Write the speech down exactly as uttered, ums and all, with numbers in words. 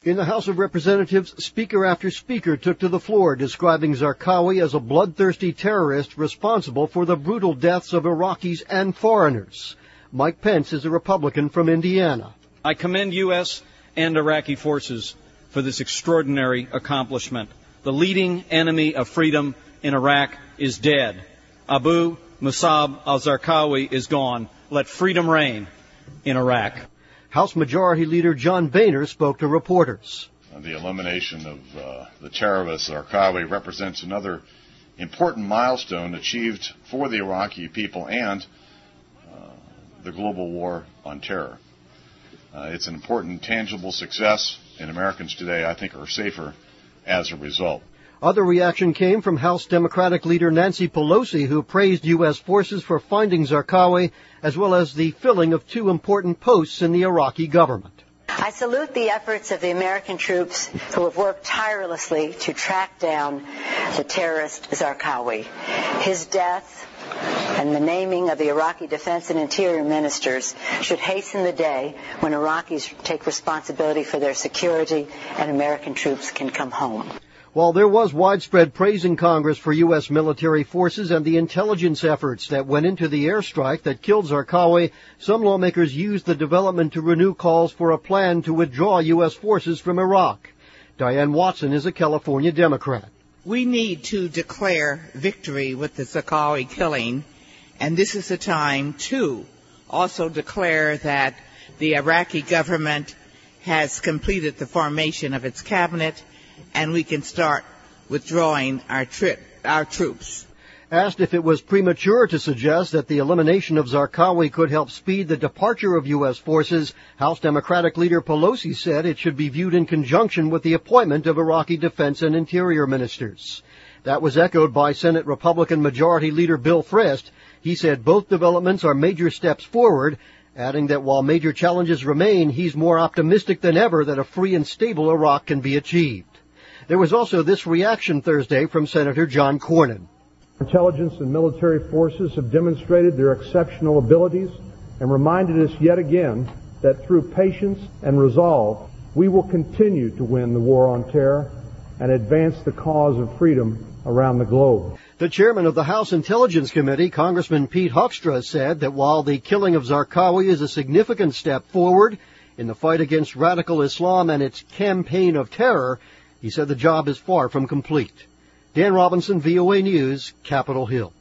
In the House of Representatives, speaker after speaker took to the floor describing Zarqawi as a bloodthirsty terrorist responsible for the brutal deaths of Iraqis and foreigners. Mike Pence is a Republican from Indiana. I commend U S and Iraqi forces for this extraordinary accomplishment. The leading enemy of freedom in Iraq is dead. Abu Musab al-Zarqawi is gone. Let freedom reign in Iraq. House Majority Leader John Boehner spoke to reporters. The elimination of uh, the terrorist Zarqawi represents another important milestone achieved for the Iraqi people and uh, the global war on terror. Uh, it's an important, tangible success, and Americans today, I think, are safer as a result. Other reaction came from House Democratic leader Nancy Pelosi, who praised U S forces for finding Zarqawi, as well as the filling of two important posts in the Iraqi government. I salute the efforts of the American troops who have worked tirelessly to track down the terrorist Zarqawi. His death and the naming of the Iraqi Defense and Interior Ministers should hasten the day when Iraqis take responsibility for their security and American troops can come home. While there was widespread praise in Congress for U S military forces and the intelligence efforts that went into the airstrike that killed Zarqawi, some lawmakers used the development to renew calls for a plan to withdraw U S forces from Iraq. Diane Watson is a California Democrat. We need to declare victory with the Zarqawi killing, and this is the time to also declare that the Iraqi government has completed the formation of its cabinet, and we can start withdrawing our, tri- our troops. Asked if it was premature to suggest that the elimination of Zarqawi could help speed the departure of U S forces, House Democratic leader Pelosi said it should be viewed in conjunction with the appointment of Iraqi defense and interior ministers. That was echoed by Senate Republican Majority Leader Bill Frist. He said both developments are major steps forward, adding that while major challenges remain, he's more optimistic than ever that a free and stable Iraq can be achieved. There was also this reaction Thursday from Senator John Cornyn. Intelligence and military forces have demonstrated their exceptional abilities and reminded us yet again that through patience and resolve, we will continue to win the war on terror and advance the cause of freedom around the globe. The chairman of the House Intelligence Committee, Congressman Pete Hoekstra, said that while the killing of Zarqawi is a significant step forward in the fight against radical Islam and its campaign of terror, he said the job is far from complete. Dan Robinson, V O A News, Capitol Hill.